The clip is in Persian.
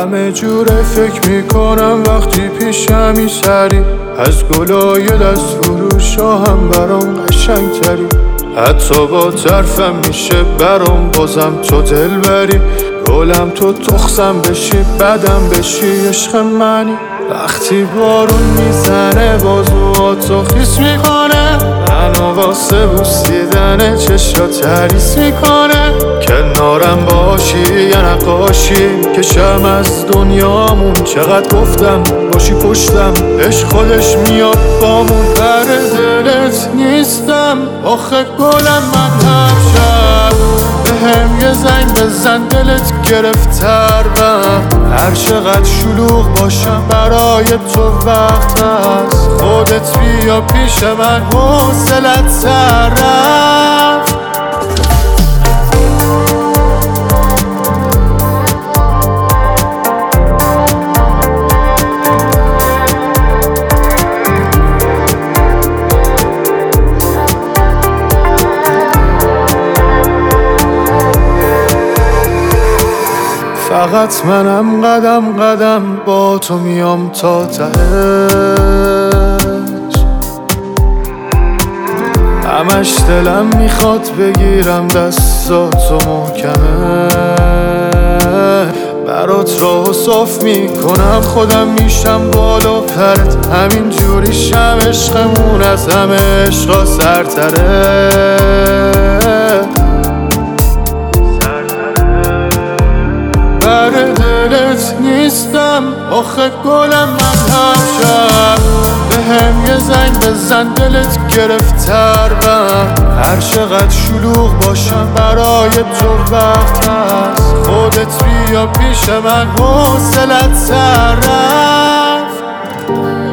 همه جوره فکر میکنم وقتی پیشمی سری، از گلای دست فروشا هم برام قشنگ تری. حتی با طرفم میشه برام بازم تو دل بری. گلم تو تخصم بشی بدم بشی عشق منی. وقتی بارون میزنه بازوهاتو خیس میکنه، منو واسه بوسیدن چشا تریس میکنه. کنارم باشی یا نقاشی کشم از دنیامون، چقدر گفتم باشی پشتم عشق خودش میاد بامون. بر دلت نیستم آخه گلم من هر شب، بهم یه زنگ بزن دلت گرفترم. هر چقدر شلوغ باشم برای تو وقت هست، خودت بیا پیش من حوصلت سر رفت. فقط منم قدم قدم با تو میام تا تهش، همش دلم میخواد بگیرم دستاتو محکمه. برات راه صاف میکنم خودم میشم بالا پرت، همین جوریشم عشقمون از همه عشقا سرتره. بر دلت نیستم آخه گلم من هر شب، بهم یه زنگ بزن دلت گرفترم. هر چقدر شلوغ باشم برای تو وقت هست، خودت بیا پیش من حوصلت سر رفت.